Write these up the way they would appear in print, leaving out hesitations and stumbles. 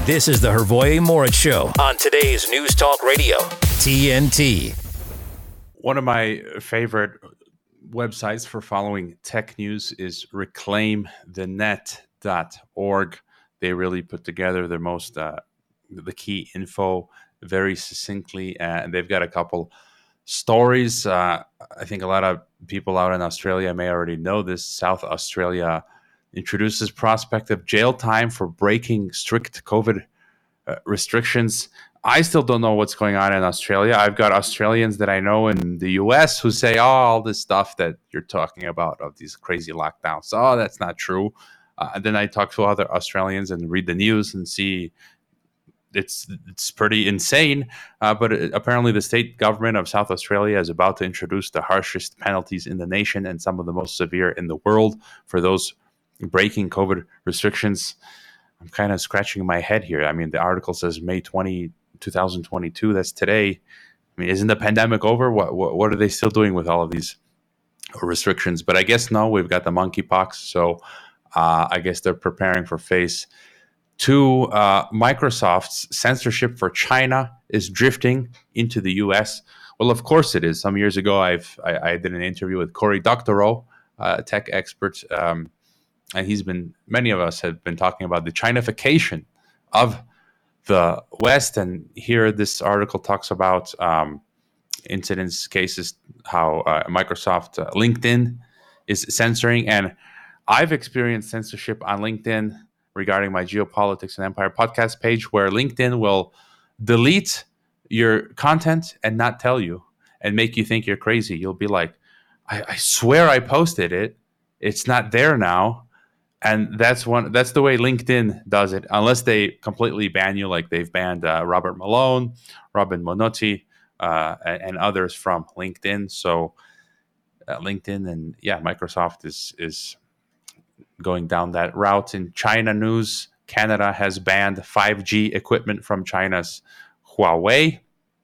This is the Hrvoje Morić Show on today's News Talk Radio, TNT. One of my favorite websites for following tech news is reclaimthenet.org. They really put together the key info very succinctly, and they've got a couple stories. I think a lot of people out in Australia may already know this. South Australia introduces prospect of jail time for breaking strict COVID restrictions. I still don't know what's going on in Australia. I've got Australians that I know in the US who say, all this stuff that you're talking about of these crazy lockdowns. Oh, that's not true. And then I talk to other Australians and read the news and see it's pretty insane. But apparently the state government of South Australia is about to introduce the harshest penalties in the nation and some of the most severe in the world for those breaking COVID restrictions. I'm kind of scratching my head here. I mean, the article says May 20, 2022. That's today. I mean, isn't the pandemic over? What are they still doing with all of these restrictions? But I guess no, we've got the monkeypox. So I guess they're preparing for phase 2. Microsoft's censorship for China is drifting into the U.S. Well, of course it is. Some years ago, I did an interview with Cory Doctorow, a tech expert, and many of us have been talking about the Chinification of the West. And here this article talks about incidents, cases, how Microsoft LinkedIn is censoring. And I've experienced censorship on LinkedIn regarding my Geopolitics and Empire podcast page, where LinkedIn will delete your content and not tell you and make you think you're crazy. You'll be like, I swear I posted it. It's not there now. And that's the way LinkedIn does it, unless they completely ban you, like they've banned Robert Malone, Robin Monotti, and others from LinkedIn. So LinkedIn and Microsoft is going down that route. In China news, Canada has banned 5G equipment from China's Huawei.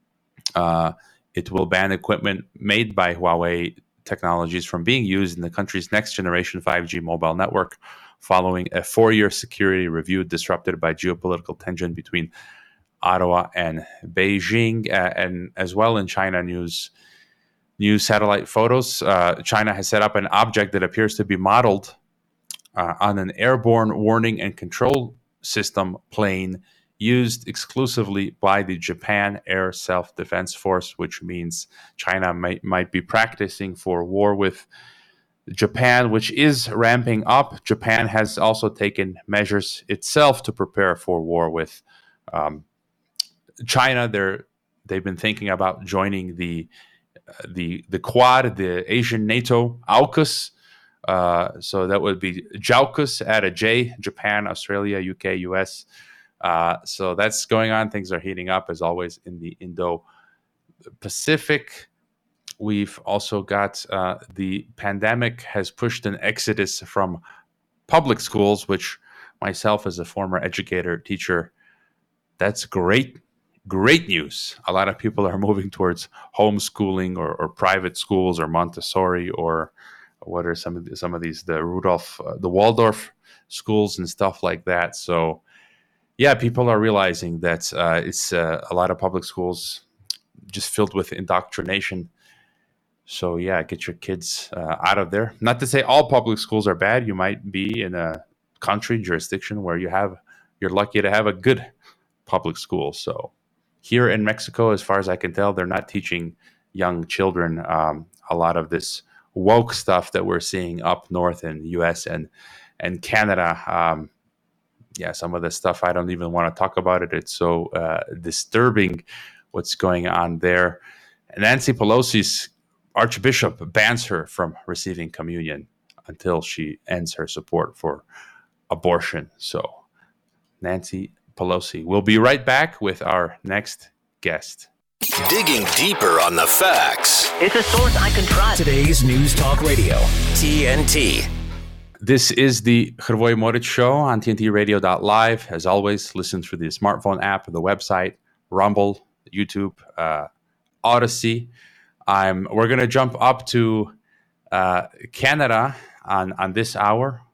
It will ban equipment made by Huawei Technologies from being used in the country's next generation 5G mobile network, following a 4-year security review disrupted by geopolitical tension between Ottawa and Beijing. And as well in China news, new satellite photos. China has set up an object that appears to be modeled on an airborne warning and control system plane used exclusively by the Japan Air Self-Defense Force, which means China might be practicing for war with Japan, which is ramping up. Japan has also taken measures itself to prepare for war with China. They've been thinking about joining the Quad, the Asian NATO AUKUS. So that would be JAUKUS, add a J, Japan, Australia, UK, US. So that's going on. Things are heating up, as always, in the Indo-Pacific. We've also got the pandemic has pushed an exodus from public schools, which myself as a former educator, teacher, that's great news. A lot of people are moving towards homeschooling or private schools or Montessori, or what are some of these, the Waldorf schools and stuff like that. So yeah, people are realizing that it's a lot of public schools just filled with indoctrination. So yeah, get your kids out of there. Not to say all public schools are bad. You might be in a country, jurisdiction where you're lucky to have a good public school. So here in Mexico, as far as I can tell, they're not teaching young children a lot of this woke stuff that we're seeing up north in the US and Canada. Some of the stuff, I don't even want to talk about it. It's so disturbing what's going on there. And Nancy Pelosi's Archbishop bans her from receiving communion until she ends her support for abortion. So Nancy Pelosi. We'll be right back with our next guest. Digging deeper on the facts. It's a source I can trust. Today's News Talk Radio, TNT. This is the Hrvoje Morić Show on TNTRadio.live. As always, listen through the smartphone app, the website, Rumble, YouTube, Odyssey. We're going to jump up to Canada on this hour.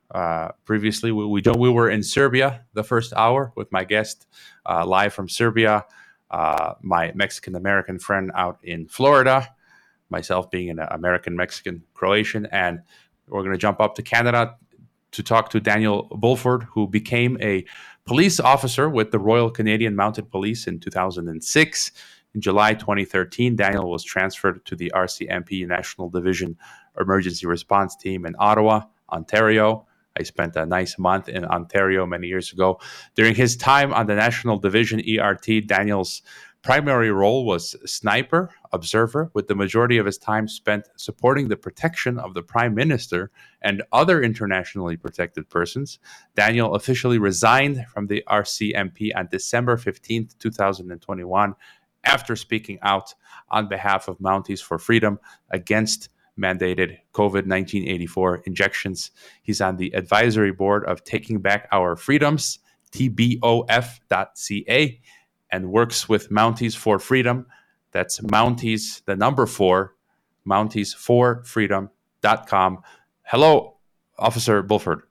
previously. We were in Serbia the first hour with my guest live from Serbia, my Mexican American friend out in Florida, myself being an American Mexican Croatian, and we're going to jump up to Canada to talk to Daniel Bulford, who became a police officer with the Royal Canadian Mounted Police in 2006. In July 2013, Daniel was transferred to the RCMP National Division Emergency Response Team in Ottawa, Ontario. I spent a nice month in Ontario many years ago. During his time on the National Division ERT, Daniel's primary role was sniper observer, with the majority of his time spent supporting the protection of the Prime Minister and other internationally protected persons. Daniel officially resigned from the RCMP on December 15th, 2021, after speaking out on behalf of Mounties for Freedom against mandated COVID-19 84 injections. He's on the advisory board of Taking Back Our Freedoms, TBOF.ca, and works with Mounties for Freedom. That's Mounties, the number 4, MountiesForFreedom.com. Hello, Officer Bulford.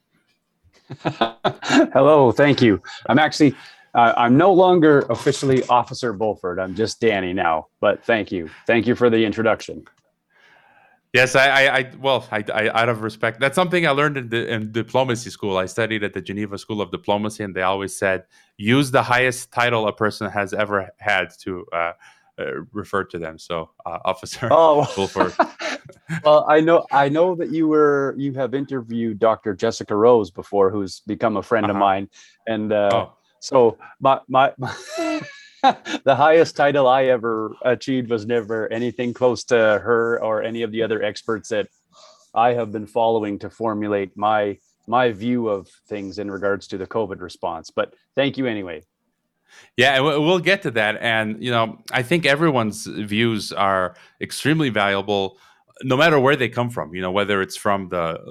Hello, thank you. I'm no longer officially Officer Bulford. I'm just Danny now, but thank you. Thank you for the introduction. Yes, I out of respect, that's something I learned in diplomacy school. I studied at the Geneva School of Diplomacy, and they always said, use the highest title a person has ever had to refer to them. So, Officer Bulford. Well, I know that you have interviewed Dr. Jessica Rose before, who's become a friend of mine, and so my the highest title I ever achieved was never anything close to her or any of the other experts that I have been following to formulate my view of things in regards to the COVID response. But thank you anyway. Yeah, and we'll get to that. And, I think everyone's views are extremely valuable, no matter where they come from, whether it's from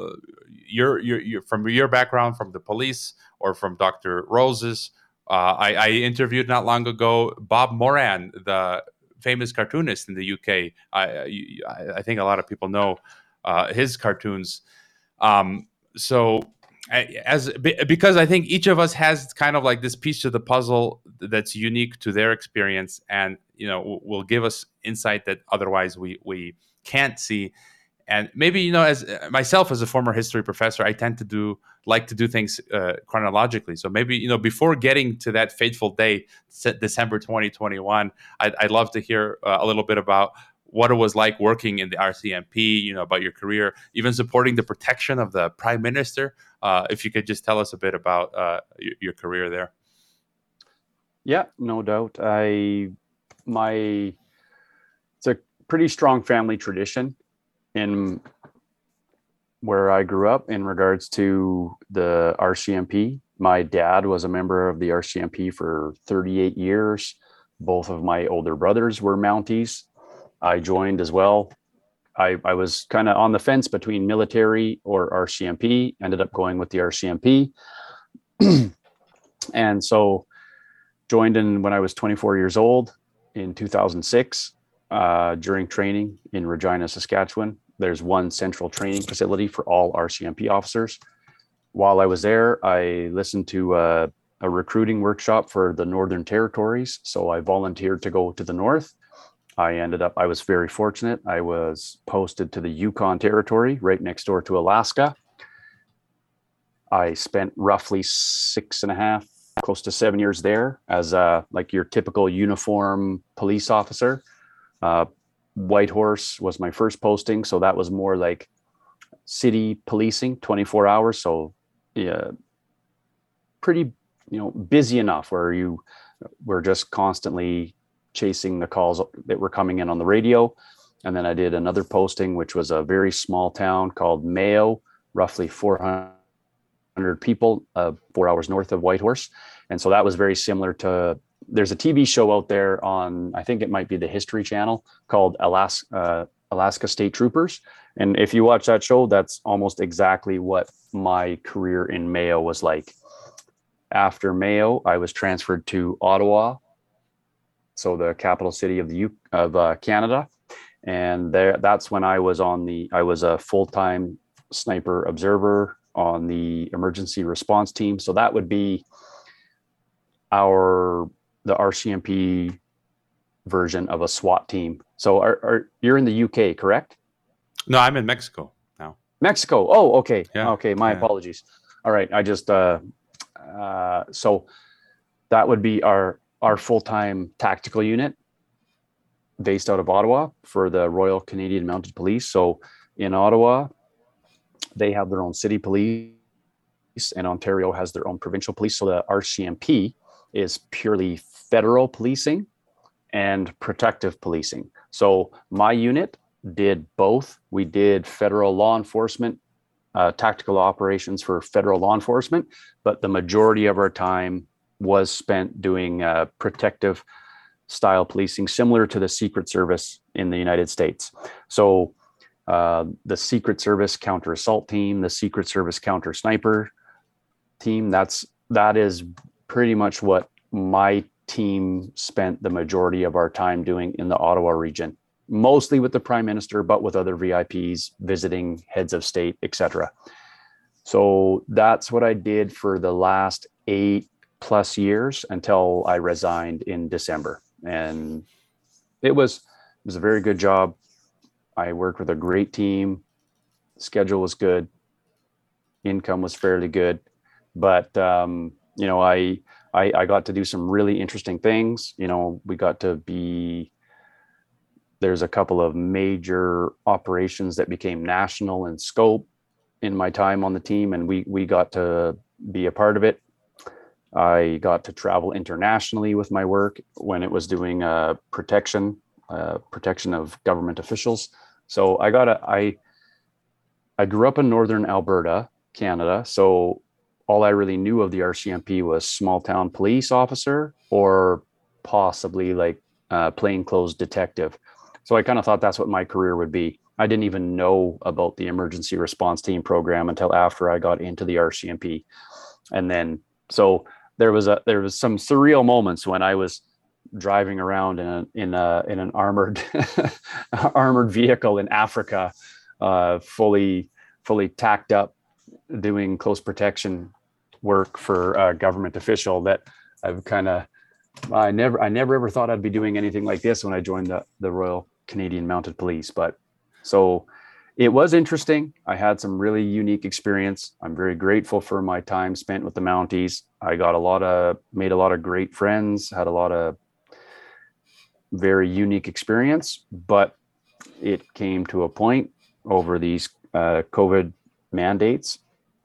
from your background, from the police, or from Dr. Rose's. I interviewed not long ago Bob Moran, the famous cartoonist in the UK. I think a lot of people know his cartoons. Because I think each of us has kind of like this piece of the puzzle that's unique to their experience, and will give us insight that otherwise we can't see. And maybe, as myself as a former history professor, I tend to like to do things chronologically. So maybe, before getting to that fateful day, December 2021, I'd love to hear a little bit about what it was like working in the RCMP, about your career, even supporting the protection of the Prime Minister. If you could just tell us a bit about your career there. Yeah, no doubt. It's a pretty strong family tradition in where I grew up in regards to the RCMP. My dad was a member of the RCMP for 38 years. Both of my older brothers were Mounties. I joined as well. I was kind of on the fence between military or RCMP, ended up going with the RCMP. And so joined in when I was 24 years old in 2006 during training in Regina, Saskatchewan. There's one central training facility for all RCMP officers. While I was there, I listened to a recruiting workshop for the Northern Territories. So I volunteered to go to the North. I was very fortunate. I was posted to the Yukon Territory, right next door to Alaska. I spent roughly 6.5, close to 7 years there as like your typical uniform police officer. Whitehorse was my first posting, so that was more like city policing, 24 hours. So yeah, pretty busy enough where you were just constantly chasing the calls that were coming in on the radio. And then I did another posting, which was a very small town called Mayo, roughly 400 people, 4 hours north of Whitehorse. And so that was very similar to, there's a TV show out there on, I think it might be the History Channel, called Alaska State Troopers. And if you watch that show, that's almost exactly what my career in Mayo was like. After Mayo, I was transferred to Ottawa, so the capital city of Canada. And that's when I was a full-time sniper observer on the emergency response team. So that would be the RCMP version of a SWAT team. So you're in the UK, correct? No, I'm in Mexico now. Mexico. Oh, okay. Yeah. Okay. My apologies. All right. I just, so that would be our full-time tactical unit based out of Ottawa for the Royal Canadian Mounted Police. So in Ottawa, they have their own city police, and Ontario has their own provincial police. So the RCMP is purely federal policing and protective policing. So my unit did both. We did federal law enforcement, tactical operations for federal law enforcement, but the majority of our time was spent doing protective style policing, similar to the Secret Service in the United States. So the Secret Service counter assault team, the Secret Service counter sniper team, that is pretty much what my team spent the majority of our time doing in the Ottawa region, mostly with the Prime Minister, but with other VIPs, visiting heads of state, etc. So that's what I did for the last 8+ years until I resigned in December. And it was a very good job. I worked with a great team. Schedule was good. Income was fairly good. But, I got to do some really interesting things. We got to there's a couple of major operations that became national in scope in my time on the team, and we got to be a part of it. I got to travel internationally with my work when it was doing protection of government officials. So I grew up in northern Alberta, Canada. So all I really knew of the RCMP was small town police officer or possibly like plainclothes detective. So I kind of thought that's what my career would be. I didn't even know about the emergency response team program until after I got into the RCMP. And then, so there was some surreal moments when I was driving around in an armored armored vehicle in Africa, fully tacked up, doing close protection work for a government official that I never ever thought I'd be doing anything like this when I joined the Royal Canadian Mounted Police. But so it was interesting. I had some really unique experience. I'm very grateful for my time spent with the Mounties. I made a lot of great friends, had a lot of very unique experience, but it came to a point over these COVID mandates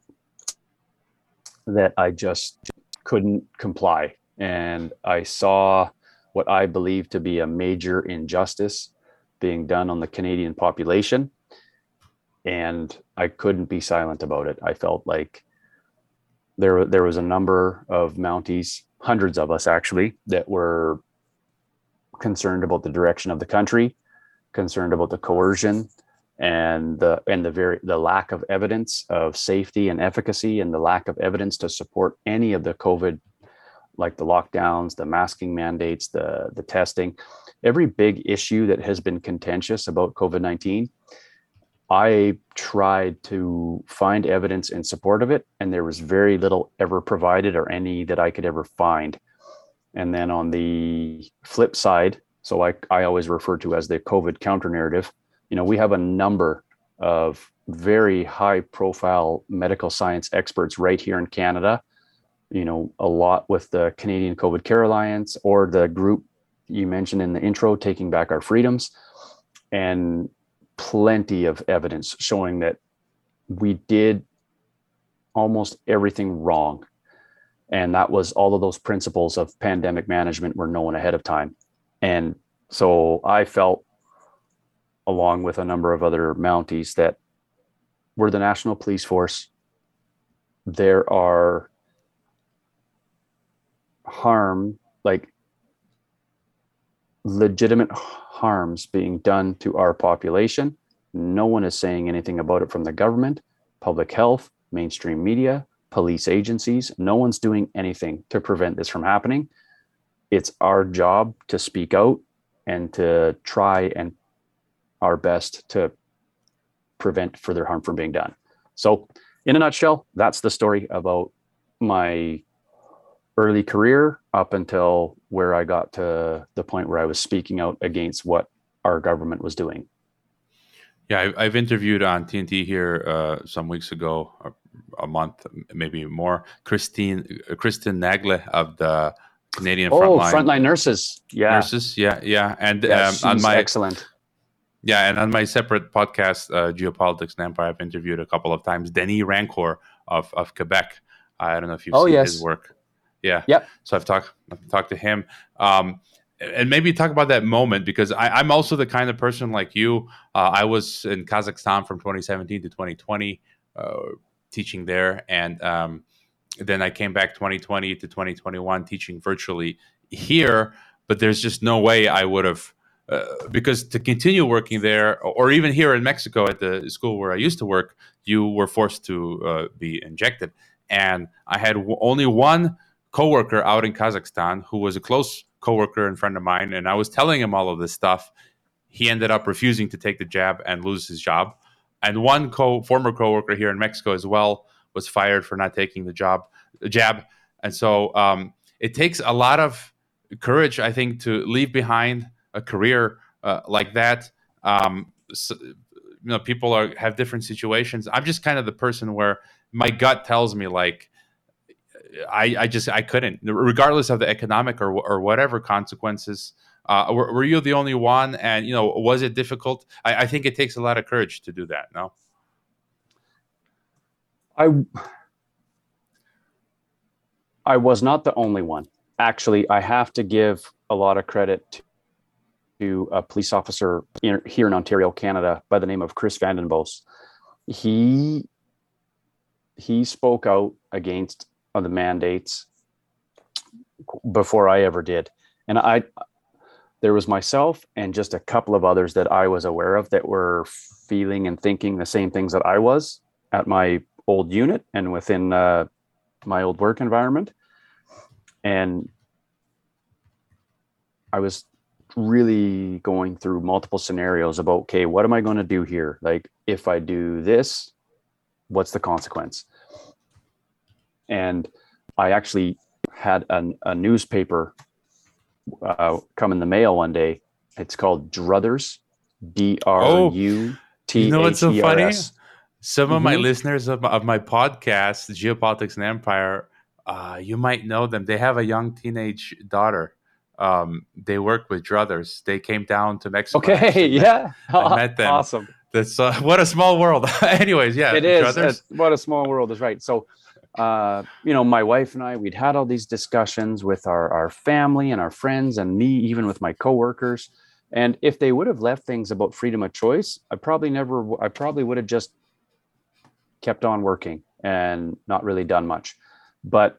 that I just couldn't comply. And I saw what I believe to be a major injustice being done on the Canadian population. And I couldn't be silent about it. I felt like there was a number of Mounties, hundreds of us actually, that were concerned about the direction of the country, concerned about the coercion and the lack of evidence of safety and efficacy, and the lack of evidence to support any of the COVID, like the lockdowns, the masking mandates, the testing, every big issue that has been contentious about COVID-19. I tried to find evidence in support of it, and there was very little ever provided, or any that I could ever find. And then on the flip side, so I always refer to as the COVID counter narrative, we have a number of very high profile medical science experts right here in Canada, a lot with the Canadian COVID Care Alliance, or the group you mentioned in the intro, Taking Back Our Freedoms, and plenty of evidence showing that we did almost everything wrong. And that was all of those principles of pandemic management were known ahead of time. And so I felt, along with a number of other Mounties, that we're the National Police Force. There are legitimate harms being done to our population. No one is saying anything about it from the government, public health, mainstream media, police agencies. No one's doing anything to prevent this from happening. It's our job to speak out and to try and our best to prevent further harm from being done. So in a nutshell, that's the story about my early career up until where I got to the point where I was speaking out against what our government was doing. Yeah, I've interviewed on TNT here some weeks ago, a month, maybe more, Kristen Nagle of the Canadian Frontline Nurses. Yeah. Nurses. Yeah. And she's on my excellent. Yeah, and on my separate podcast, Geopolitics and Empire, I've interviewed a couple of times Denis Rancourt of Quebec. I don't know if you've seen his work. Yeah. Yep. So I've talked to him. And maybe talk about that moment, because I'm also the kind of person like you. I was in Kazakhstan from 2017 to 2020, teaching there. And then I came back 2020 to 2021 teaching virtually here. But there's just no way I would have, because to continue working there, or even here in Mexico at the school where I used to work, you were forced to be injected. And I had only one coworker out in Kazakhstan who was a close coworker and friend of mine, and I was telling him all of this stuff. He ended up refusing to take the jab and lose his job. And one former coworker here in Mexico as well was fired for not taking the jab. And so it takes a lot of courage, I think, to leave behind a career like that. So, people have different situations. I'm just kind of the person where my gut tells me, like, I couldn't, regardless of the economic or whatever consequences. Were you the only one? And, was it difficult? I think it takes a lot of courage to do that. No? I was not the only one. Actually, I have to give a lot of credit to a police officer here in Ontario, Canada, by the name of Chris Vanden Bossche. He spoke out against the mandates before I ever did. And there was myself and just a couple of others that I was aware of that were feeling and thinking the same things that I was at my old unit and within my old work environment. And I was really going through multiple scenarios about, okay, what am I going to do here? Like, if I do this, what's the consequence? And I actually had a newspaper come in the mail one day. It's called Druthers, Druthers. You know what's so funny? Some of my listeners of my podcast, Geopolitics and Empire, you might know them. They have a young teenage daughter. They work with Druthers. They came down to Mexico. Okay, yeah. I met them. Awesome. That's what a small world. Anyways, yeah. It is. What a small world is, right. So, my wife and I, we'd had all these discussions with our family and our friends and me, even with my coworkers. And if they would have left things about freedom of choice, I probably would have just kept on working and not really done much. But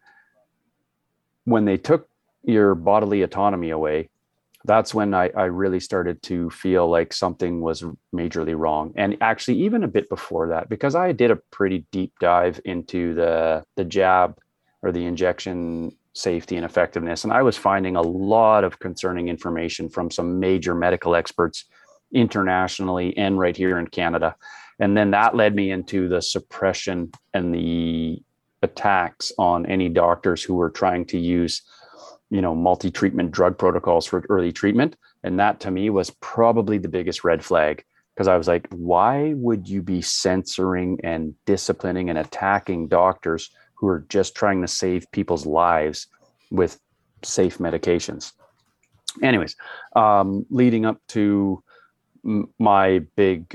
when they took your bodily autonomy away, that's when I really started to feel like something was majorly wrong. And actually, even a bit before that, because I did a pretty deep dive into the jab or the injection safety and effectiveness. And I was finding a lot of concerning information from some major medical experts internationally and right here in Canada. And then that led me into the suppression and the attacks on any doctors who were trying to use multi-treatment drug protocols for early treatment. And that to me was probably the biggest red flag, because I was like, why would you be censoring and disciplining and attacking doctors who are just trying to save people's lives with safe medications? Anyways, leading up to my big,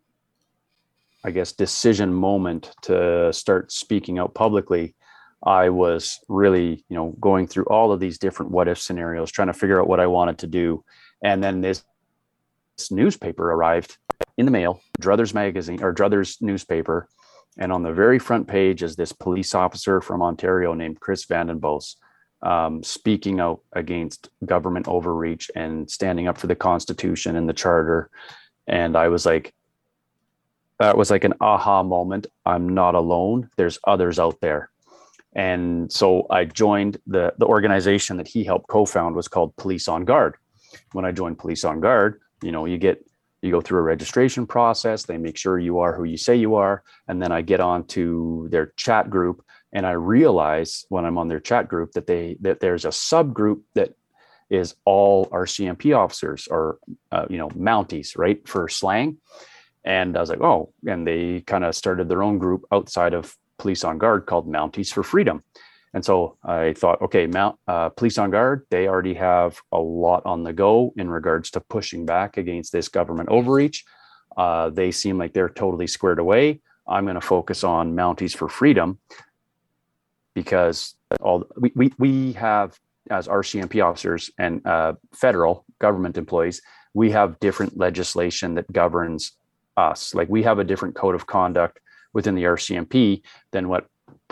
I guess, decision moment to start speaking out publicly, I was really, going through all of these different what if scenarios, trying to figure out what I wanted to do. And then this newspaper arrived in the mail, Druthers magazine or Druthers newspaper. And on the very front page is this police officer from Ontario named Chris Vanden Bossche, speaking out against government overreach and standing up for the Constitution and the Charter. And I was like, that was like an aha moment. I'm not alone. There's others out there. And so I joined the organization that he helped co-found, was called Police on Guard. When I joined Police on Guard, you get You go through a registration process. They make sure you are who you say you are. And then I get on to their chat group, and I realize when I'm on their chat group that there's a subgroup that is all RCMP officers, or Mounties, right, for slang. And I was like, oh, and they kind of started their own group outside of Police on Guard called Mounties for Freedom. And so I thought, okay, Police on Guard, they already have a lot on the go in regards to pushing back against this government overreach. They seem like they're totally squared away. I'm going to focus on Mounties for Freedom, because we have, as RCMP officers and federal government employees, we have different legislation that governs us. Like, we have a different code of conduct within the RCMP than what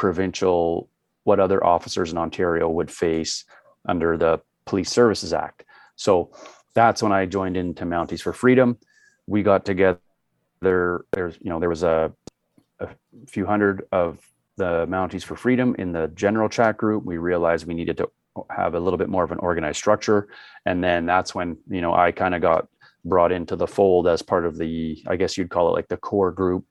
other officers in Ontario would face under the Police Services Act. So that's when I joined into Mounties for Freedom. We got together. There was a few hundred of the Mounties for Freedom in the general chat group. We realized we needed to have a little bit more of an organized structure. And then that's when, I kind of got brought into the fold as part of the, I guess you'd call it like the core group,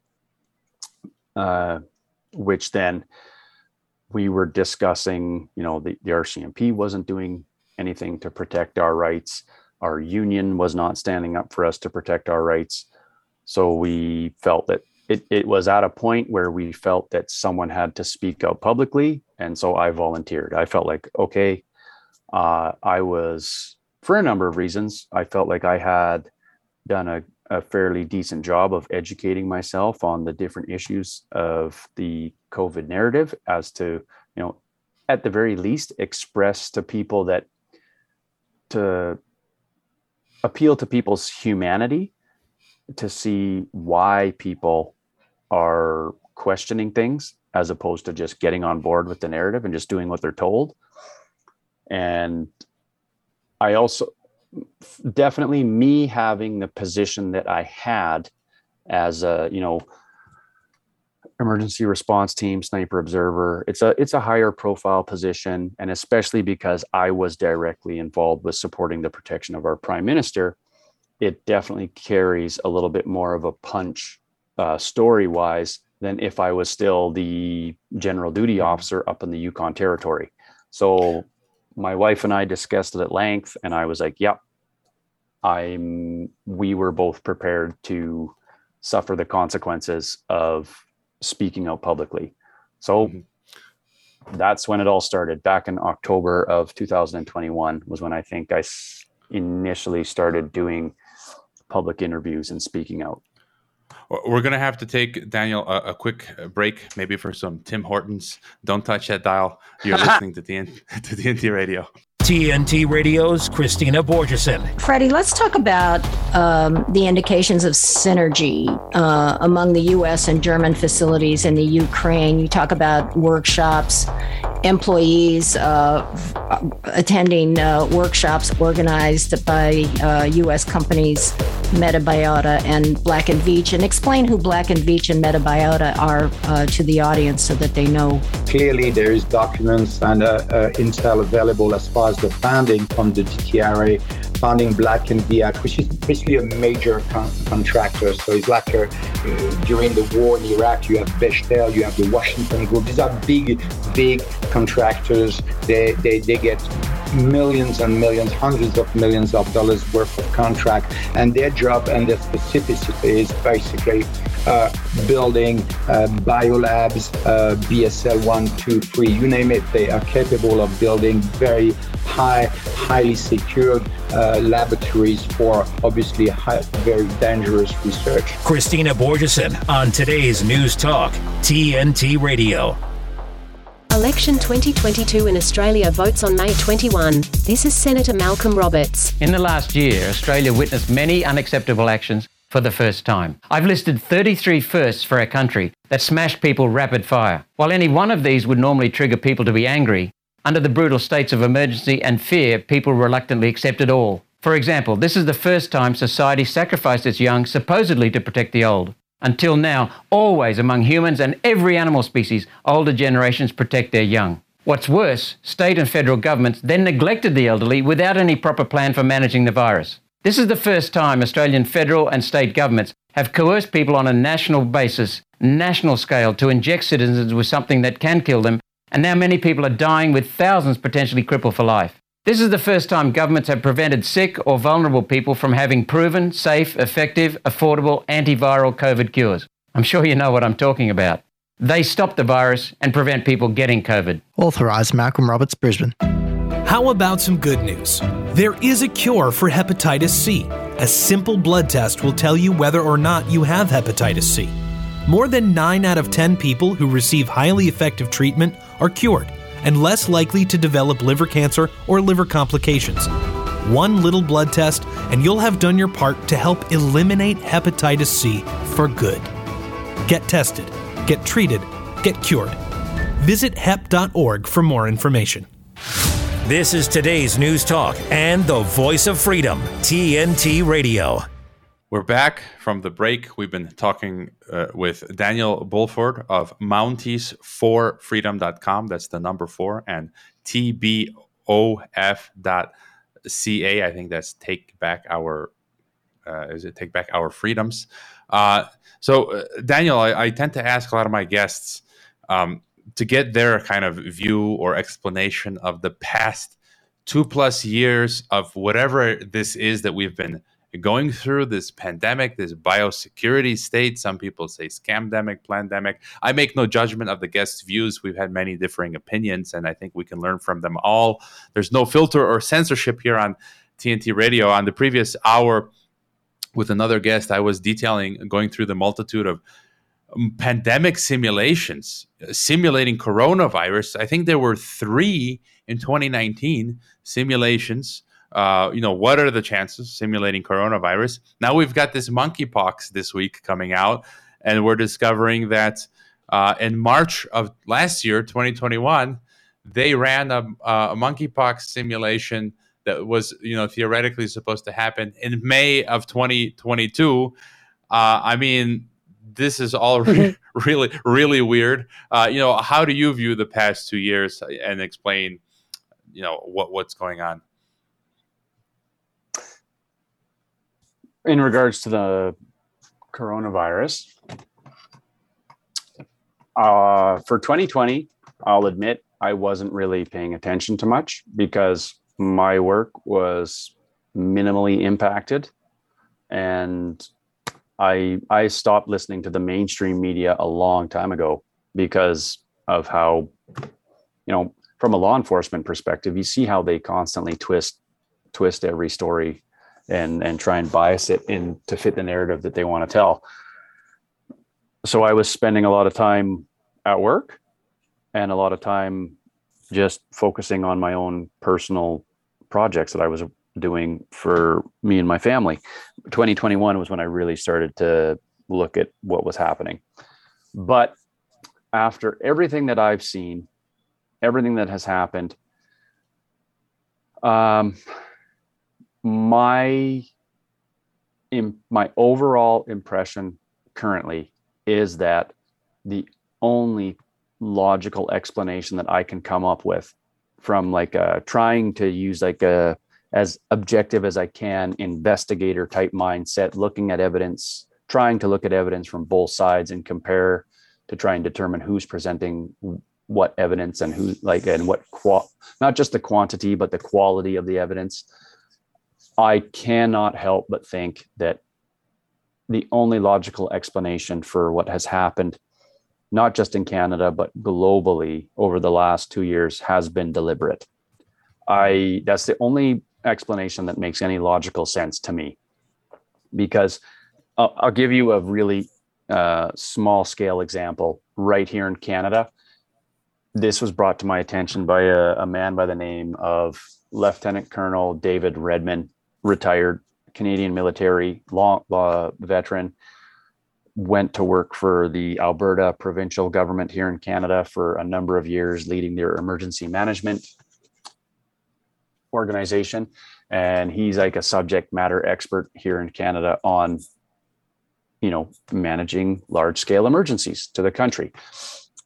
which then we were discussing, the RCMP wasn't doing anything to protect our rights. Our union was not standing up for us to protect our rights. So we felt that it was at a point where we felt that someone had to speak out publicly. And so I volunteered. I felt like, okay, I was, for a number of reasons, I felt like I had done a fairly decent job of educating myself on the different issues of the COVID narrative, as to, at the very least, express to people to appeal to people's humanity, to see why people are questioning things, as opposed to just getting on board with the narrative and just doing what they're told. And I also, definitely me having the position that I had as a, emergency response team sniper observer, it's a higher profile position. And especially because I was directly involved with supporting the protection of our prime minister, it definitely carries a little bit more of a punch story wise than if I was still the general duty officer up in the Yukon Territory. So my wife and I discussed it at length, and I was like, yep, we were both prepared to suffer the consequences of speaking out publicly. So that's when it all started. Back in October of 2021 was when I think I initially started doing public interviews and speaking out. We're going to have to take, Daniel, a quick break, maybe for some Tim Hortons. Don't touch that dial. You're listening to TNT Radio. TNT Radio's Christina Borgeson. Freddie, let's talk about the indications of synergy among the U.S. and German facilities in the Ukraine. You talk about workshops, employees attending workshops organized by U.S. companies Metabiota and Black & Veatch, and explain who Black & Veatch and Metabiota are to the audience so that they know. Clearly, there is documents and intel available as far as the funding from the DTRA, funding Black & Veatch, which is basically a major contractor. So it's like during the war in Iraq, you have Bechtel, you have the Washington Group. These are big contractors. They get millions and millions, hundreds of millions of dollars worth of contract, and their job and their specificity is basically building biolabs, BSL 1, 2, 3, you name it. They are capable of building very highly secured laboratories for obviously very dangerous research. Christina Borgeson on today's News Talk, TNT Radio. Election 2022 in Australia votes on May 21. This is Senator Malcolm Roberts. In the last year, Australia witnessed many unacceptable actions for the first time. I've listed 33 firsts for our country that smashed people rapid fire. While any one of these would normally trigger people to be angry, under the brutal states of emergency and fear, people reluctantly accepted all. For example, this is the first time society sacrificed its young supposedly to protect the old. Until now, always among humans and every animal species, older generations protect their young. What's worse, state and federal governments then neglected the elderly without any proper plan for managing the virus. This is the first time Australian federal and state governments have coerced people on a national basis, national scale, to inject citizens with something that can kill them, and now many people are dying with thousands potentially crippled for life. This is the first time governments have prevented sick or vulnerable people from having proven, safe, effective, affordable antiviral COVID cures. I'm sure you know what I'm talking about. They stop the virus and prevent people getting COVID. Authorised Malcolm Roberts, Brisbane. How about some good news? There is a cure for hepatitis C. A simple blood test will tell you whether or not you have hepatitis C. More than 9 out of 10 people who receive highly effective treatment are cured and less likely to develop liver cancer or liver complications. One little blood test and you'll have done your part to help eliminate hepatitis C for good. Get tested, get treated, get cured. Visit hep.org for more information. This is today's News Talk and the voice of freedom, TNT Radio. We're back from the break. We've been talking with Daniel Bulford of Mounties4freedom.com. That's the number 4, and TBOF.ca. I think that's Take Back Our Take Back Our Freedoms. So Daniel, I tend to ask a lot of my guests to get their kind of view or explanation of the past 2+ years of whatever this is that we've been going through, this pandemic, this biosecurity state. Some people say scamdemic, plandemic. I make no judgment of the guests' views. We've had many differing opinions, and I think we can learn from them all. There's no filter or censorship here on TNT Radio. On the previous hour with another guest, I was going through the multitude of pandemic simulations, simulating coronavirus. I think there were 3 in 2019 simulations. What are the chances simulating coronavirus? Now we've got this monkeypox this week coming out, and we're discovering that in March of last year, 2021, they ran a monkeypox simulation that was, theoretically supposed to happen in May of 2022. This is all really, really weird. How do you view the past 2 years and explain, what's going on? In regards to the coronavirus, for 2020, I'll admit I wasn't really paying attention to much because my work was minimally impacted, and I stopped listening to the mainstream media a long time ago because of how, from a law enforcement perspective, you see how they constantly twist every story and try and bias it in to fit the narrative that they want to tell. So I was spending a lot of time at work and a lot of time just focusing on my own personal projects that I was doing for me and my family. 2021 was when I really started to look at what was happening. But after everything that I've seen, everything that has happened, my overall impression currently is that the only logical explanation that I can come up with from trying to use as objective as I can investigator type mindset, looking at evidence, trying to look at evidence from both sides and compare to try and determine who's presenting what evidence and who and what not just the quantity, but the quality of the evidence. I cannot help but think that the only logical explanation for what has happened, not just in Canada, but globally over the last 2 years, has been deliberate. That's the only explanation that makes any logical sense to me, because I'll give you a really small scale example right here in Canada. This was brought to my attention by a man by the name of Lieutenant Colonel David Redman, retired Canadian military law veteran, went to work for the Alberta provincial government here in Canada for a number of years, leading their emergency management organization. And he's like a subject matter expert here in Canada on, managing large scale emergencies to the country.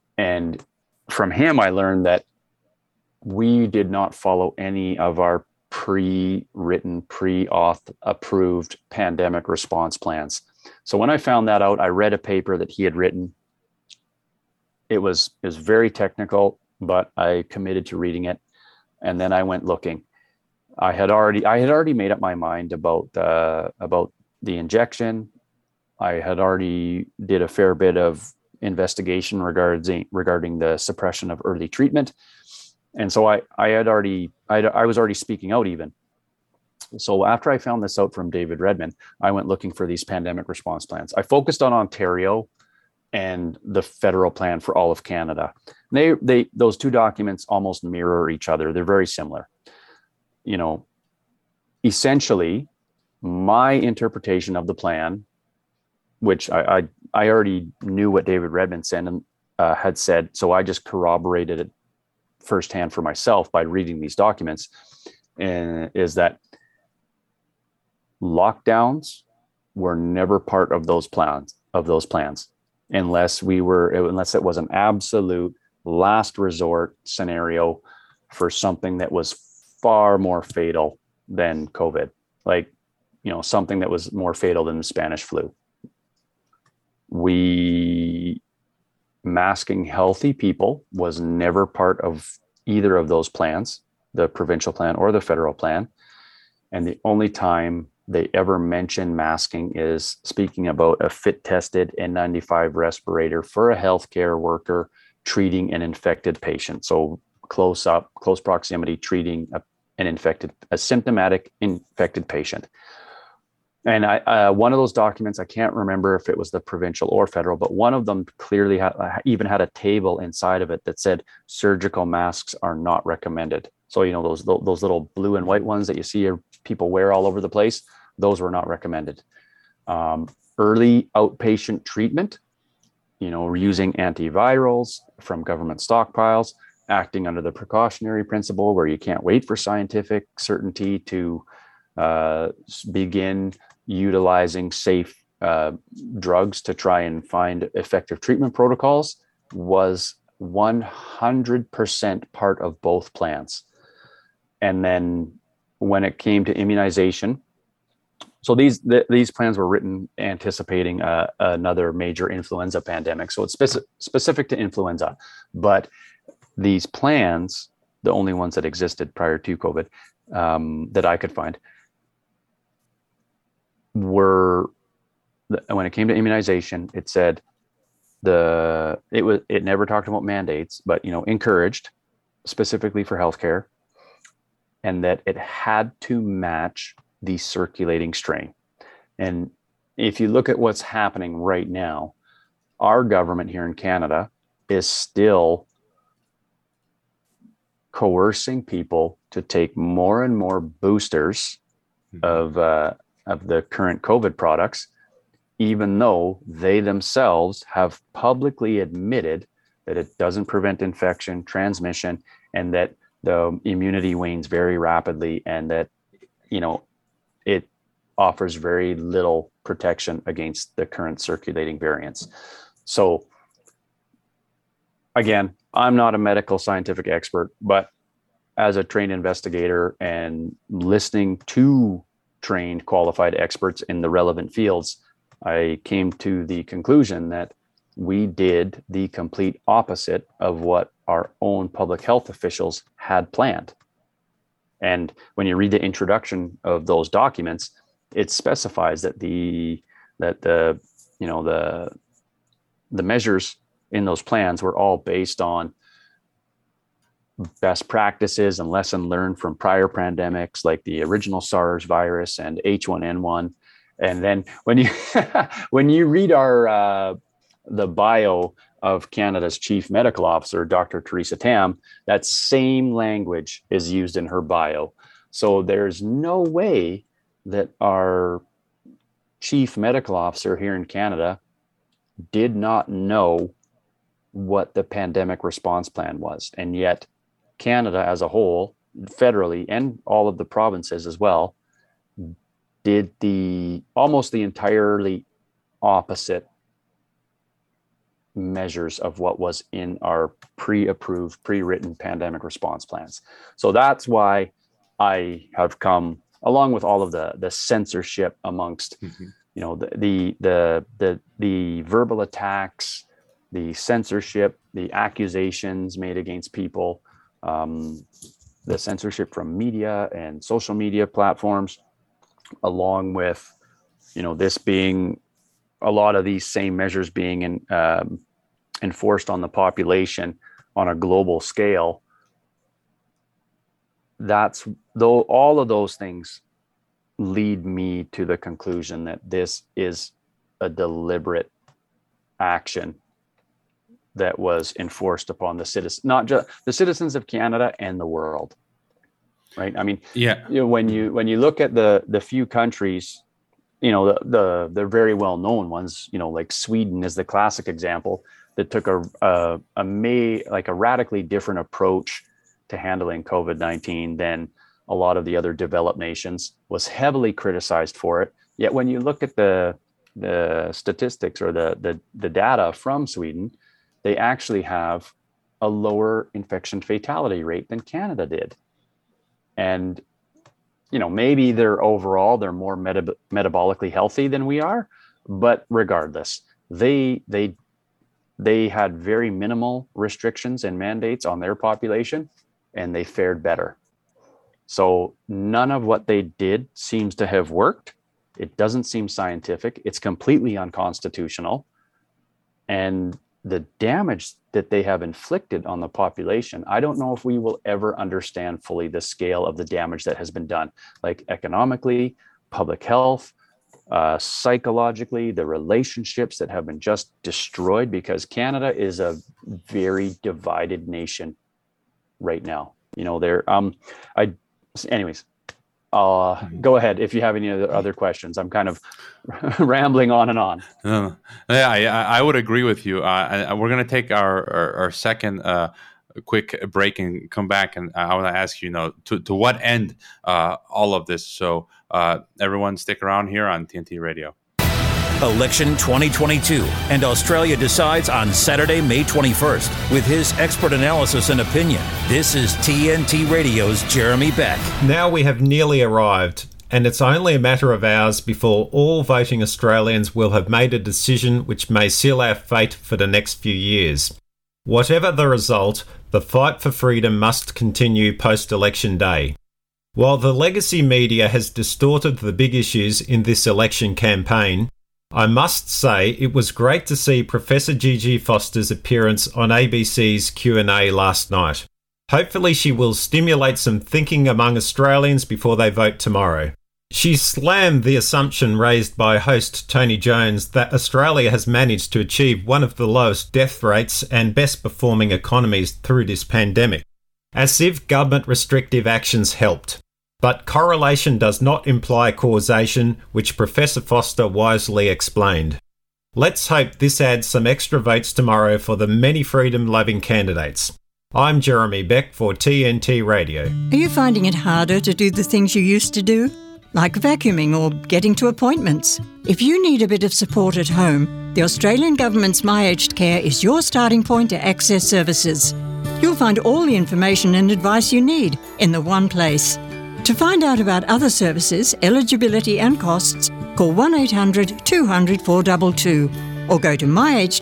And from him, I learned that we did not follow any of our pre-written, pre-auth approved pandemic response plans. So when I found that out, I read a paper that he had written. It was very technical, but I committed to reading it. And then I went looking. I had already made up my mind about the injection. I had already did a fair bit of investigation regarding the suppression of early treatment. And so I was already speaking out even. So after I found this out from David Redman, I went looking for these pandemic response plans. I focused on Ontario and the federal plan for all of Canada. Those two documents almost mirror each other. They're very similar. You know, essentially, my interpretation of the plan, which I already knew what David Redman had said, so I just corroborated it firsthand for myself by reading these documents, is that lockdowns were never part of those plans, unless it was an absolute last resort scenario for something that was far more fatal than COVID, like, you know, something that was more fatal than the Spanish flu. Masking healthy people was never part of either of those plans, the provincial plan or the federal plan. And the only time they ever mention masking is speaking about a fit tested N95 respirator for a healthcare worker treating an infected patient. So close proximity treating a symptomatic infected patient. And one of those documents, I can't remember if it was the provincial or federal, but one of them clearly even had a table inside of it that said surgical masks are not recommended. So, you know, those little blue and white ones that you see people wear all over the place, those were not recommended. Early outpatient treatment, you know, using antivirals from government stockpiles, acting under the precautionary principle where you can't wait for scientific certainty to begin utilizing safe drugs to try and find effective treatment protocols, was 100% part of both plans. And then when it came to immunization, so these plans were written anticipating another major influenza pandemic. So it's specific to influenza, but these plans, the only ones that existed prior to COVID that I could find, were, when it came to immunization, it said it never talked about mandates, but, you know, encouraged specifically for healthcare, and that it had to match the circulating strain. And if you look at what's happening right now, our government here in Canada is still coercing people to take more and more boosters of the current COVID products, even though they themselves have publicly admitted that it doesn't prevent infection, transmission, and that the immunity wanes very rapidly, and that, you know, it offers very little protection against the current circulating variants. So again, I'm not a medical scientific expert, but as a trained investigator and listening to trained qualified experts in the relevant fields, I came to the conclusion that we did the complete opposite of what our own public health officials had planned. And when you read the introduction of those documents, it specifies that the measures in those plans were all based on best practices and lesson learned from prior pandemics, like the original SARS virus and H1N1. And then when you read the bio of Canada's Chief Medical Officer, Dr. Theresa Tam, that same language is used in her bio. So there's no way that our Chief Medical Officer here in Canada did not know what the pandemic response plan was. And yet Canada as a whole, federally, and all of the provinces as well, did almost the entirely opposite measures of what was in our pre-approved, pre-written pandemic response plans. So that's why I have come, along with all of the censorship amongst, you know, the verbal attacks, the censorship, the accusations made against people, the censorship from media and social media platforms, along with, you know, this being a lot of these same measures being enforced on the population on a global scale. All of those things lead me to the conclusion that this is a deliberate action that was enforced upon the citizens, not just the citizens of Canada and the world. Right. I mean, you know, when you look at the few countries, you know, the very well known ones, you know, like Sweden is the classic example that took a radically different approach to handling COVID-19 than a lot of the other developed nations, was heavily criticized for it. Yet when you look at the statistics or the data from Sweden, they actually have a lower infection fatality rate than Canada did. And, you know, maybe they're more metabolically healthy than we are, but regardless, they had very minimal restrictions and mandates on their population, and they fared better. So none of what they did seems to have worked. It doesn't seem scientific. It's completely unconstitutional. And the damage that they have inflicted on the population, I don't know if we will ever understand fully the scale of the damage that has been done, like economically, public health, psychologically, the relationships that have been just destroyed, because Canada is a very divided nation right now. You know, anyways, go ahead if you have any other questions. I'm kind of rambling on and on. I would agree with you. We're going to take our second quick break and come back, and I want to ask you, to what end all of this. So everyone stick around here on TNT Radio. Election 2022, and Australia decides on Saturday, May 21st. With his expert analysis and opinion, this is TNT Radio's Jeremy Beck. Now we have nearly arrived, and it's only a matter of hours before all voting Australians will have made a decision which may seal our fate for the next few years. Whatever the result, the fight for freedom must continue post-election day. While the legacy media has distorted the big issues in this election campaign, I must say it was great to see Professor Gigi Foster's appearance on ABC's Q&A last night. Hopefully she will stimulate some thinking among Australians before they vote tomorrow. She slammed the assumption raised by host Tony Jones that Australia has managed to achieve one of the lowest death rates and best performing economies through this pandemic, as if government restrictive actions helped. But correlation does not imply causation, which Professor Foster wisely explained. Let's hope this adds some extra votes tomorrow for the many freedom-loving candidates. I'm Jeremy Beck for TNT Radio. Are you finding it harder to do the things you used to do? Like vacuuming or getting to appointments? If you need a bit of support at home, the Australian Government's My Aged Care is your starting point to access services. You'll find all the information and advice you need in the one place. To find out about other services, eligibility and costs, call 1800 200 422 or go to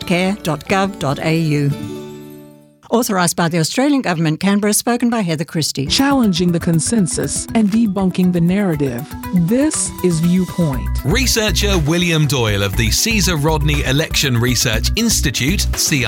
myagedcare.gov.au. Authorised by the Australian Government, Canberra, spoken by Heather Christie. Challenging the consensus and debunking the narrative. This is Viewpoint. Researcher William Doyle of the Caesar Rodney Election Research Institute,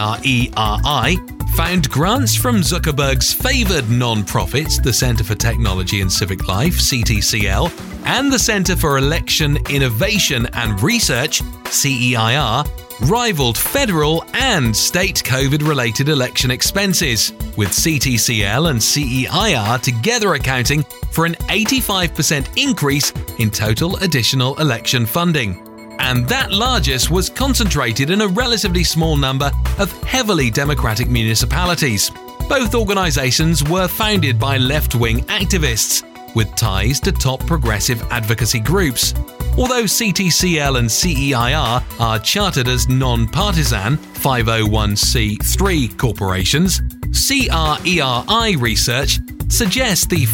CRERI, found grants from Zuckerberg's favoured non-profits, the Centre for Technology and Civic Life, CTCL, and the Centre for Election Innovation and Research, CEIR, rivaled federal and state COVID-related election expenses, with CTCL and CEIR together accounting for an 85% increase in total additional election funding. And that largest was concentrated in a relatively small number of heavily Democratic municipalities. Both organisations were founded by left-wing activists with ties to top progressive advocacy groups. Although CTCL and CEIR are chartered as non-partisan 501c3 corporations, CRERI Research suggests the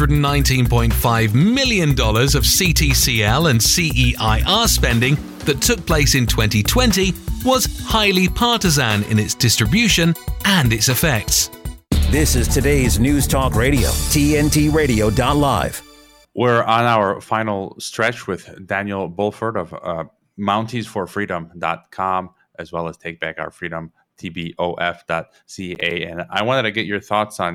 $419.5 million of CTCL and CEIR spending that took place in 2020 was highly partisan in its distribution and its effects. This is today's News Talk Radio, TNTRadio.live. We're on our final stretch with Daniel Bulford of MountaiesForFreedom.com, as well as Take Back Our Freedom, TBOF.ca. And I wanted to get your thoughts on,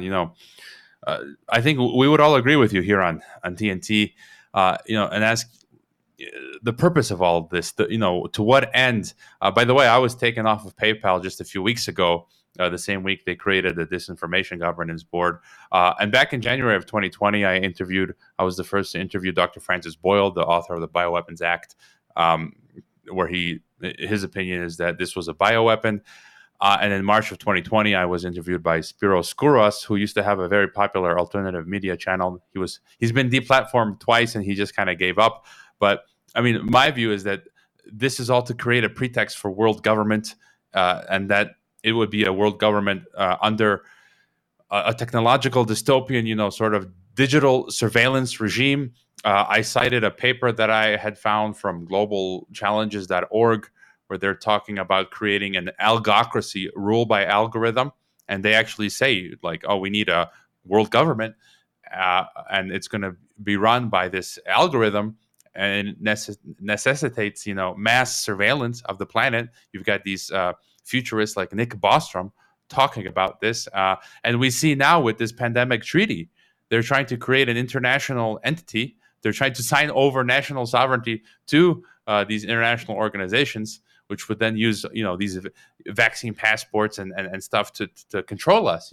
I think we would all agree with you here on TNT, and ask the purpose of all of this, to what end? By the way, I was taken off of PayPal just a few weeks ago, the same week they created the Disinformation Governance Board. And back in January of 2020, I was the first to interview Dr. Francis Boyle, the author of the Bioweapons Act, where his opinion is that this was a bioweapon. And in March of 2020, I was interviewed by Spiros Skouras, who used to have a very popular alternative media channel. He's been deplatformed twice, and he just kind of gave up. But I mean, my view is that this is all to create a pretext for world government, and that it would be a world government under a technological dystopian, sort of digital surveillance regime. I cited a paper that I had found from globalchallenges.org, where they're talking about creating an algocracy, rule by algorithm. And they actually say, we need a world government, and it's going to be run by this algorithm, and necessitates, mass surveillance of the planet. You've got these futurists like Nick Bostrom talking about this. And we see now with this pandemic treaty, they're trying to create an international entity. They're trying to sign over national sovereignty to these international organizations, which would then use, these vaccine passports and stuff to control us.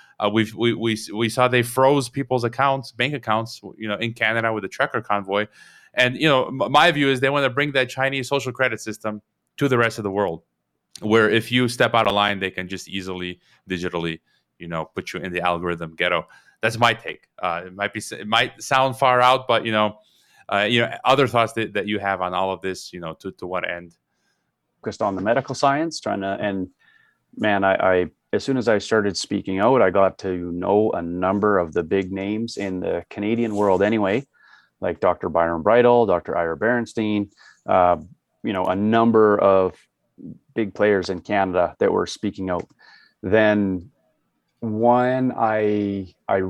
We saw they froze people's bank accounts, in Canada with the trucker convoy. And, my view is they want to bring that Chinese social credit system to the rest of the world, where if you step out of line, they can just easily digitally, put you in the algorithm ghetto. That's my take. It might sound far out, but, other thoughts that you have on all of this, to what end? Focused on the medical science, I as soon as I started speaking out, I got to know a number of the big names in the Canadian world anyway, like Dr. Byron Bridle, Dr. Ira Berenstein, a number of big players in Canada that were speaking out. Then when I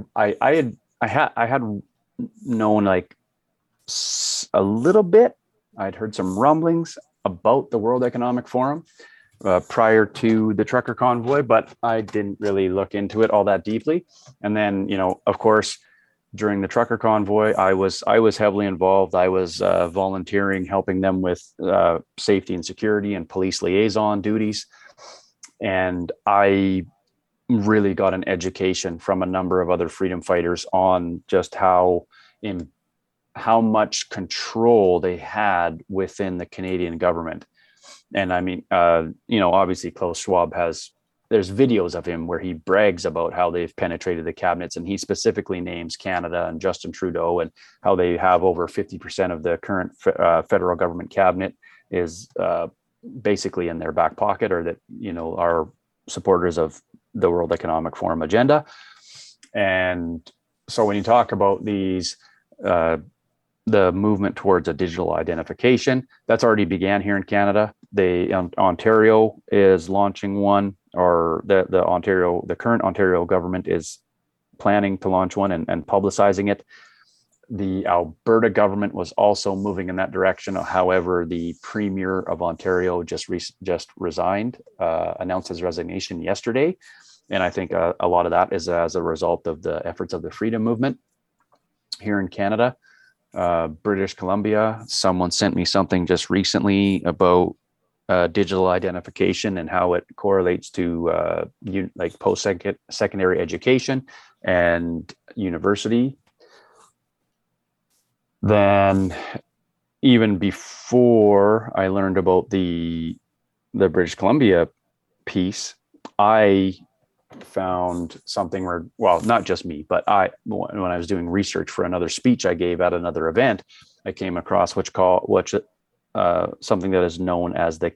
had known a little bit, I'd heard some rumblings about the World Economic Forum prior to the trucker convoy, but I didn't really look into it all that deeply. And then, of course, during the trucker convoy, I was heavily involved. I was volunteering, helping them with safety and security and police liaison duties. And I really got an education from a number of other freedom fighters on just how much control they had within the Canadian government. And I mean, obviously Klaus Schwab there's videos of him where he brags about how they've penetrated the cabinets, and he specifically names Canada and Justin Trudeau and how they have over 50% of the current federal government cabinet is basically in their back pocket, or that, are supporters of the World Economic Forum agenda. And so when you talk about these, the movement towards a digital identification, that's already began here in Canada. Ontario is launching one, or the current Ontario government is planning to launch one and publicizing it. The Alberta government was also moving in that direction. However, the Premier of Ontario just resigned, announced his resignation yesterday. And I think a lot of that is as a result of the efforts of the freedom movement here in Canada. British Columbia, someone sent me something just recently about digital identification and how it correlates to post-secondary education and university. Then even before I learned about the British Columbia piece, I found something where, well, not just me, but when I was doing research for another speech I gave at another event, I came across something that is known as the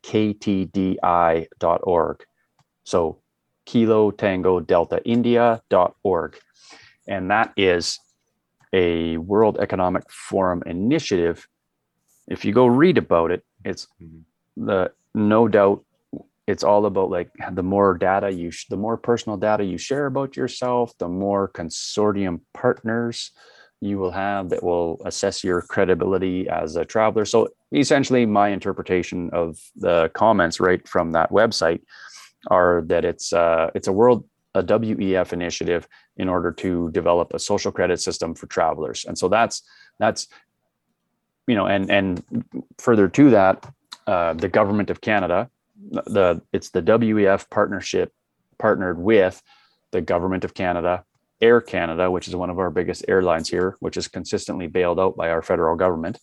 KTDI.org. So Kilo Tango Delta India.org. and that is a World Economic Forum initiative. If you go read about it, it's no doubt it's all about like the more data the more personal data you share about yourself, the more consortium partners you will have that will assess your credibility as a traveler. So essentially my interpretation of the comments right from that website are that it's a WEF initiative in order to develop a social credit system for travelers. And so that's and further to that, the government of Canada, it's the WEF partnership partnered with the government of Canada, Air Canada, which is one of our biggest airlines here, which is consistently bailed out by our federal government,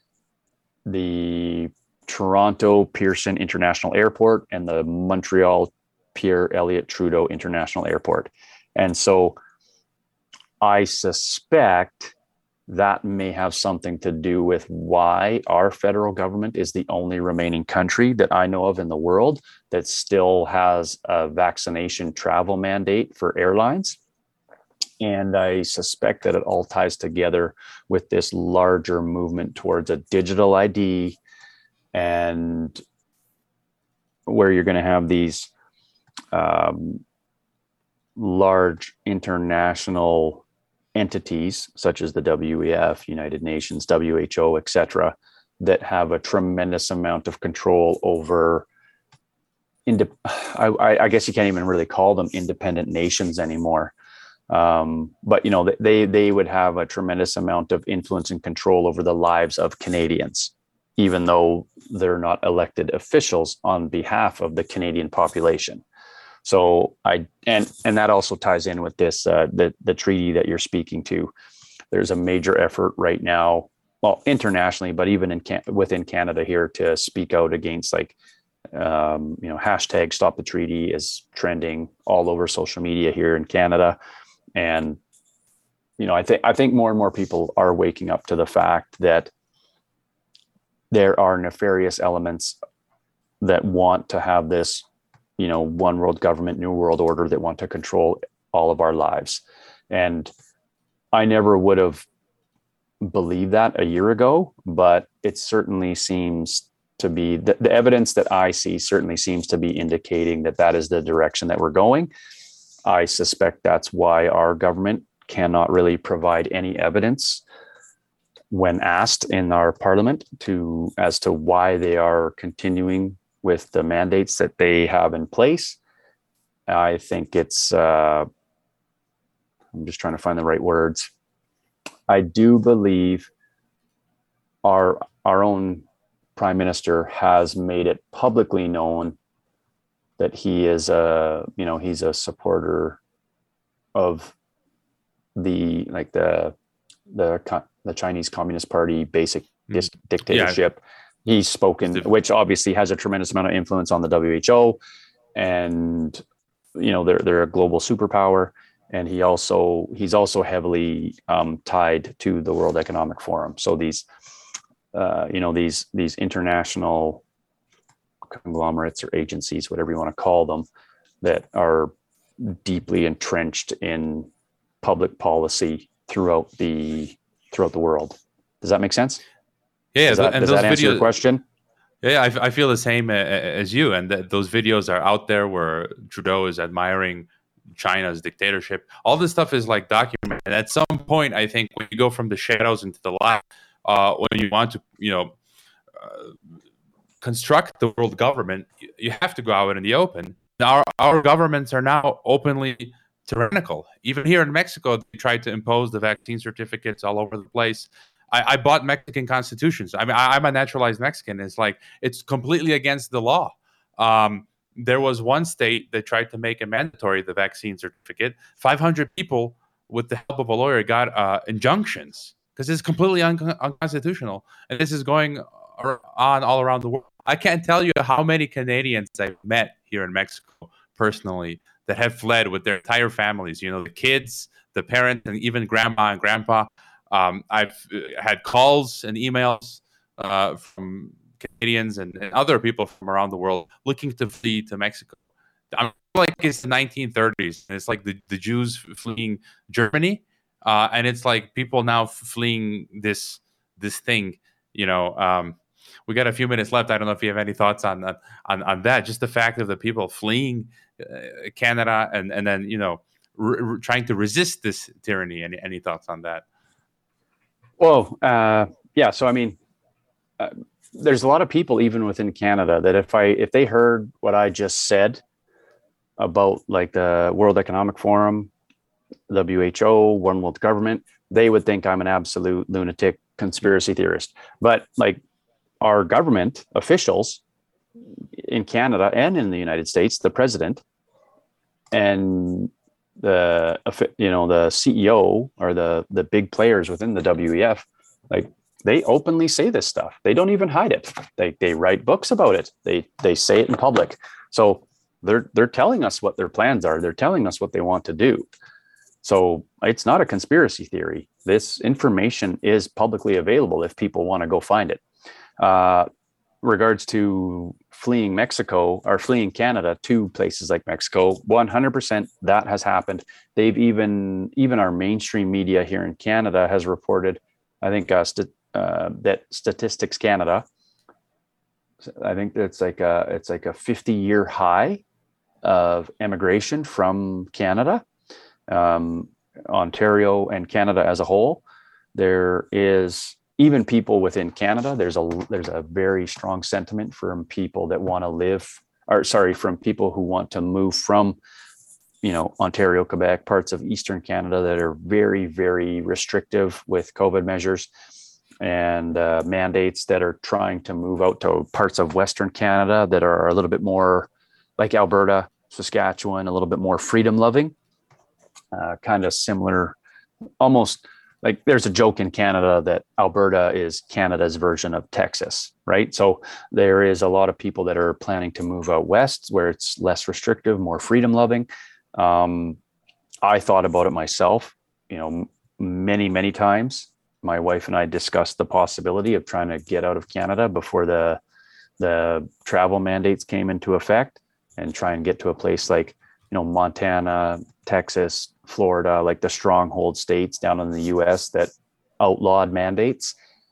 the Toronto Pearson International Airport, and the Montreal Pierre Elliott Trudeau International Airport. And so I suspect that may have something to do with why our federal government is the only remaining country that I know of in the world that still has a vaccination travel mandate for airlines. And I suspect that it all ties together with this larger movement towards a digital ID, and where you're going to have these large international entities such as the WEF, United Nations, WHO, etc., that have a tremendous amount of control over I guess you can't even really call them independent nations anymore. But they would have a tremendous amount of influence and control over the lives of Canadians, even though they're not elected officials on behalf of the Canadian population. So and that also ties in with this the treaty that you're speaking to. There's a major effort right now, well, internationally, but even within Canada here, to speak out against hashtag Stop the Treaty is trending all over social media here in Canada. And I think more and more people are waking up to the fact that there are nefarious elements that want to have this one world government, new world order, that want to control all of our lives. And I never would have believed that a year ago, but it certainly seems to be the evidence that I see certainly seems to be indicating that is the direction that we're going. I suspect that's why our government cannot really provide any evidence when asked in our parliament as to why they are continuing with the mandates that they have in place. I think it's, I'm just trying to find the right words. I do believe our own Prime Minister has made it publicly known that he is he's a supporter of the Chinese Communist Party basic dictatorship. Yeah. He's spoken, which obviously has a tremendous amount of influence on the WHO, and they're a global superpower. And he's also heavily tied to the World Economic Forum. So these international conglomerates or agencies, whatever you want to call them, that are deeply entrenched in public policy throughout the world. Does that make sense? Yeah, does that answer your question? Yeah, I feel the same as you. And those videos are out there where Trudeau is admiring China's dictatorship. All this stuff is documented. And at some point, I think when you go from the shadows into the light, when you want to, construct the world government, you have to go out in the open. Our governments are now openly tyrannical. Even here in Mexico, they tried to impose the vaccine certificates all over the place. I bought Mexican constitutions. I mean, I'm a naturalized Mexican. It's completely against the law. There was one state that tried to make it mandatory, the vaccine certificate. 500 people, with the help of a lawyer, got injunctions because it's completely unconstitutional. And this is going on all around the world. I can't tell you how many Canadians I've met here in Mexico personally that have fled with their entire families, the kids, the parents, and even grandma and grandpa. I've had calls and emails from Canadians and other people from around the world looking to flee to Mexico. I feel like it's the 1930s. It's like the Jews fleeing Germany. and it's like people now fleeing this thing. You know, we got a few minutes left. I don't know if you have any thoughts on that. Just the fact of the people fleeing Canada and then, you know, trying to resist this tyranny. Any thoughts on that? Well, yeah. So I mean, there's a lot of people even within Canada that if they heard what I just said about like the World Economic Forum, WHO, One World Government, they would think I'm an absolute lunatic conspiracy theorist. But like our government officials in Canada and in the United States, the president and the CEO or the big players within the WEF, like they openly say this stuff. They don't even hide it. They write books about it. They say it in public. So they're telling us what their plans are. They're telling us what they want to do. So it's not a conspiracy theory. This information is publicly available if people want to go find it. Regards to fleeing Mexico or fleeing Canada to places like Mexico, 100% that has happened. They've even our mainstream media here in Canada has reported, I think that Statistics Canada, I think it's like a 50-year high of immigration from Canada, Ontario and Canada as a whole. There is even people within Canada. There's a very strong sentiment from people that want to from people who want to move from, you know, Ontario, Quebec, parts of Eastern Canada that are very, very restrictive with COVID measures and mandates, that are trying to move out to parts of Western Canada that are a little bit more like Alberta, Saskatchewan, a little bit more freedom loving, kind of similar, almost like there's a joke in Canada that Alberta is Canada's version of Texas, right? So there is a lot of people that are planning to move out west where it's less restrictive, more freedom loving. I thought about it myself, you know, many, many times. My wife and I discussed the possibility of trying to get out of Canada before the travel mandates came into effect, and try and get to a place like, you know, Montana, Texas, Florida, like the stronghold states down in the US that outlawed mandates.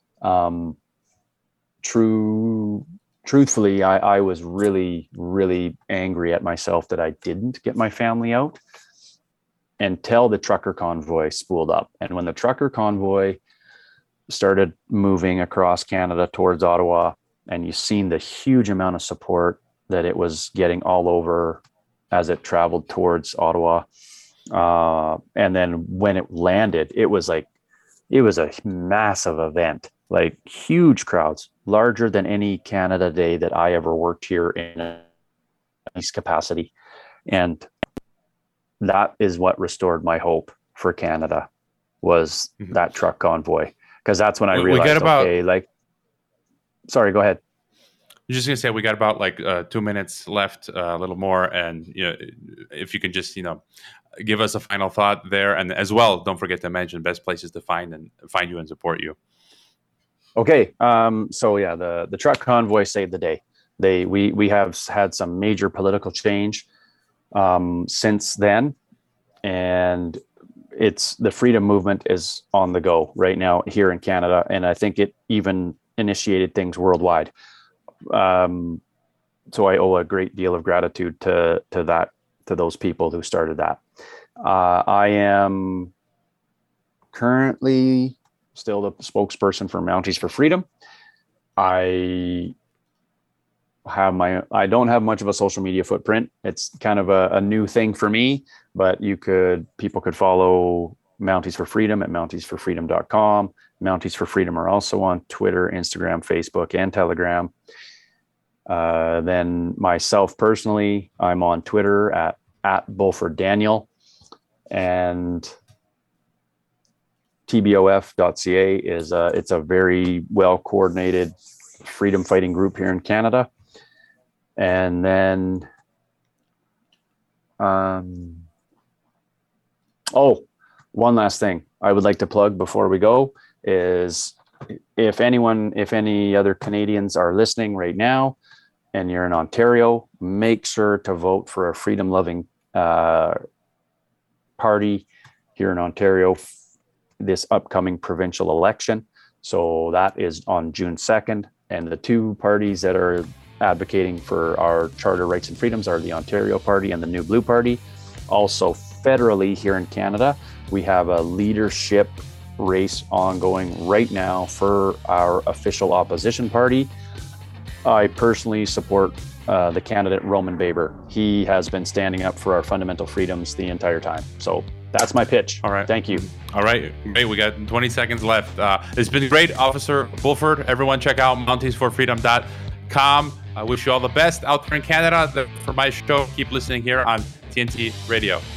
Truthfully, I was really, really angry at myself that I didn't get my family out until the trucker convoy spooled up. And when the trucker convoy started moving across Canada towards Ottawa, and you've seen the huge amount of support that it was getting all over as it traveled towards Ottawa. And then when it landed, it was a massive event, like huge crowds, larger than any Canada Day that I ever worked here in this capacity. And that is what restored my hope for Canada, was that truck convoy. Because that's when I realized, sorry, go ahead. You're just gonna say we got about 2 minutes left, a little more, and you know, if you can just, you know, give us a final thought there, and as well, don't forget to mention best places to find you and support you. Okay, so yeah, the truck convoy saved the day. We have had some major political change since then, and the freedom movement is on the go right now here in Canada, and I think it even initiated things worldwide. So I owe a great deal of gratitude to those people who started that. I am currently still the spokesperson for Mounties for Freedom. I don't have much of a social media footprint. It's kind of a new thing for me, but people could follow Mounties for Freedom at mountiesforfreedom.com. Mounties for Freedom are also on Twitter, Instagram, Facebook, and Telegram. Then myself personally, I'm on Twitter at Bulford Daniel, and tbof.ca it's a very well coordinated freedom fighting group here in Canada. And then, one last thing I would like to plug before we go is if any other Canadians are listening right now and you're in Ontario, make sure to vote for a freedom loving party here in Ontario. this upcoming provincial election. So that is on June 2nd. And the two parties that are advocating for our charter rights and freedoms are the Ontario Party and the New Blue Party. Also federally here in Canada, we have a leadership race ongoing right now for our official opposition party. I personally support the candidate Roman Baber. He has been standing up for our fundamental freedoms the entire time. So that's my pitch. All right. Thank you. All right. Great. We got 20 seconds left. It's been great, Officer Bulford. Everyone check out MountainsForFreedom.com. I wish you all the best out there in Canada. For my show, keep listening here on TNT Radio.